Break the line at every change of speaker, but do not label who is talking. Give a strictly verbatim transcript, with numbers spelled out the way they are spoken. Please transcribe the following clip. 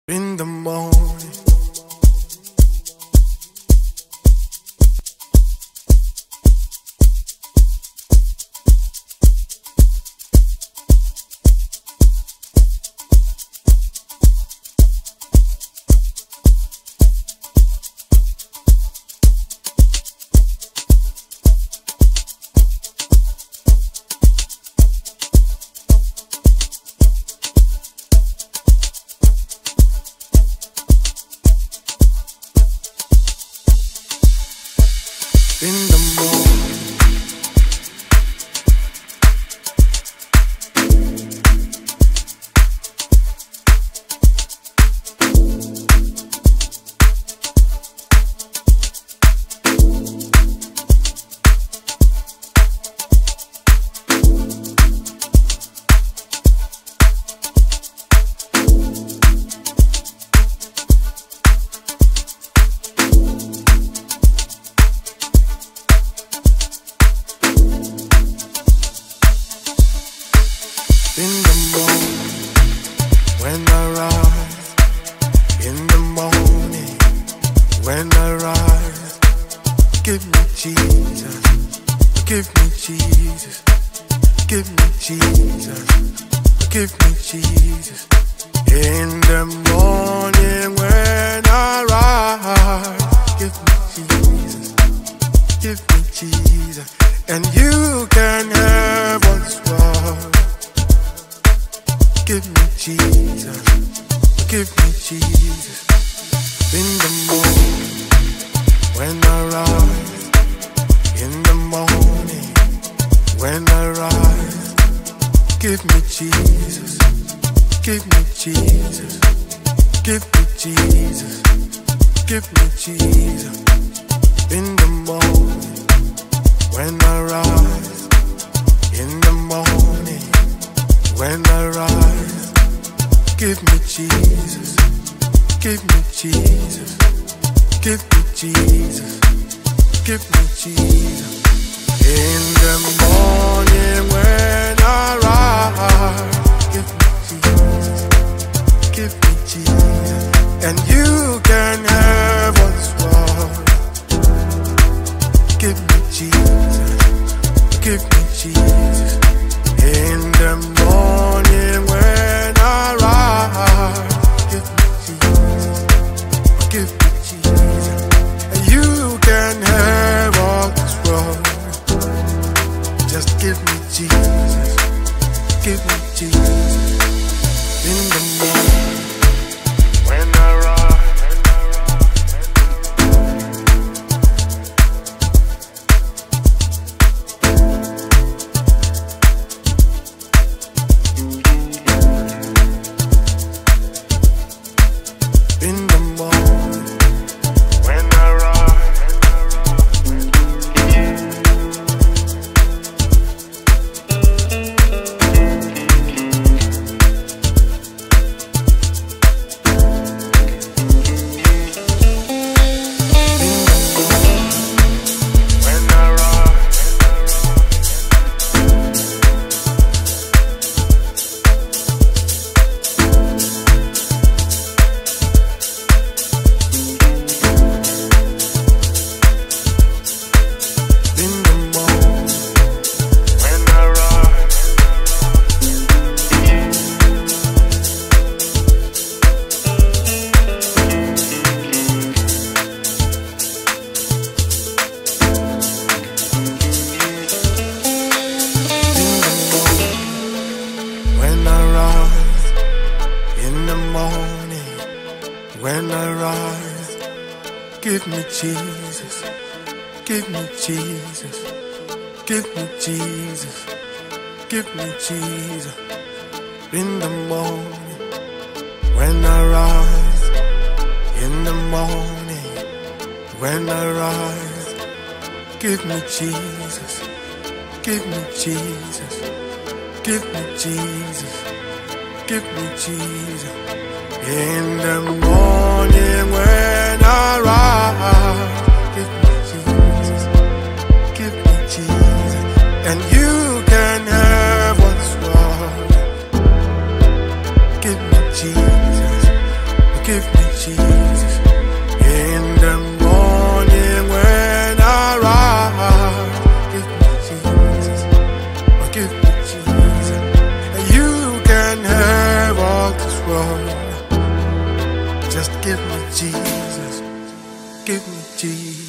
In the morning, in the morning, in the morning, when I rise, in the morning, when I rise, give me Jesus, give me Jesus, give me Jesus, give me Jesus. In the morning when I rise, give me Jesus, give me Jesus, and you can have what's wrong. Give me Jesus, give me Jesus. In the morning, when I rise, in the morning, when I rise, give me Jesus, give me Jesus, give me Jesus, give me Jesus. In the morning, when I rise, in the morning, when I rise, give me Jesus, give me Jesus, give me Jesus, give me Jesus. In the morning when I rise, give me Jesus, give me Jesus, and you can have what's wrong. Give me Jesus, give me Jesus. In the morning when I rise, give me Jesus, give me Jesus, and you can have all this world. Just give me Jesus, give me Jesus. In the morning when I rise, in the morning when I rise, when I rise, in the morning when I rise, when I rise, in the morning when I rise, give me Jesus, give me Jesus, give me Jesus, give me Jesus. In the morning when I rise, in the morning when I rise, give me Jesus, give me Jesus, give me Jesus, give me Jesus. In the morning when I rise, give me Jesus, give me Jesus, and you can have what's wrong. Give me Jesus, give me Jesus. In the morning when I rise, give me Jesus. Oh, give me Jesus. And you can have all this world. Just give me Jesus. Give me Jesus.